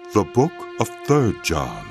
The Book of 3 John.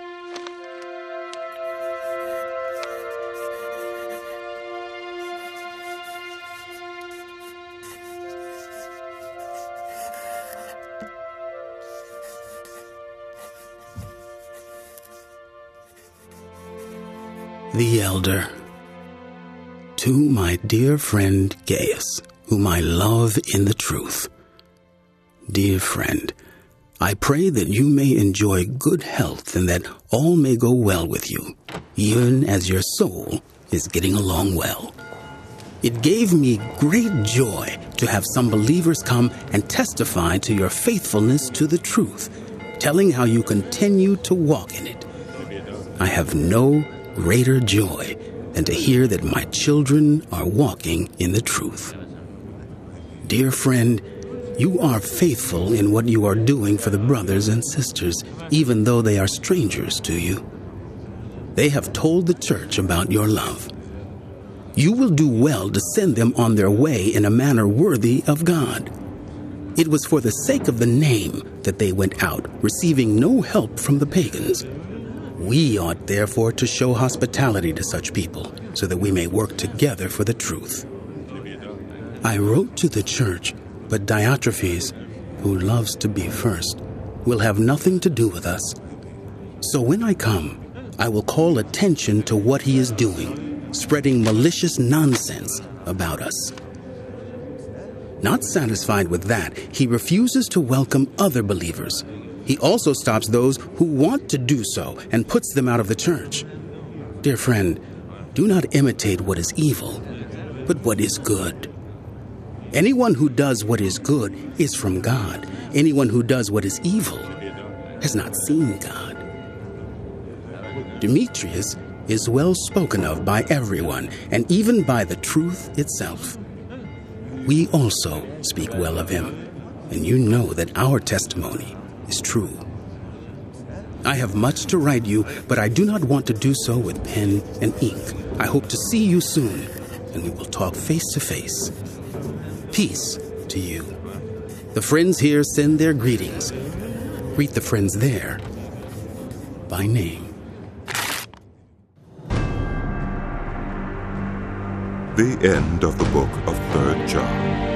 The Elder. To my dear friend Gaius, whom I love in the truth. Dear friend, I pray that you may enjoy good health and that all may go well with you, even as your soul is getting along well. It gave me great joy to have some believers come and testify to your faithfulness to the truth, telling how you continue to walk in it. I have no greater joy than to hear that my children are walking in the truth. Dear friend, you are faithful in what you are doing for the brothers and sisters, even though they are strangers to you. They have told the church about your love. You will do well to send them on their way in a manner worthy of God. It was for the sake of the name that they went out, receiving no help from the pagans. We ought therefore to show hospitality to such people, so that we may work together for the truth. I wrote to the church, but Diotrephes, who loves to be first, will have nothing to do with us. So when I come, I will call attention to what he is doing, spreading malicious nonsense about us. Not satisfied with that, he refuses to welcome other believers. He also stops those who want to do so and puts them out of the church. Dear friend, do not imitate what is evil, but what is good. Anyone who does what is good is from God. Anyone who does what is evil has not seen God. Demetrius is well spoken of by everyone, and even by the truth itself. We also speak well of him, and you know that our testimony is true. I have much to write you, but I do not want to do so with pen and ink. I hope to see you soon, and we will talk face to face. Peace to you. The friends here send their greetings. Greet the friends there by name. The end of the book of 3 John.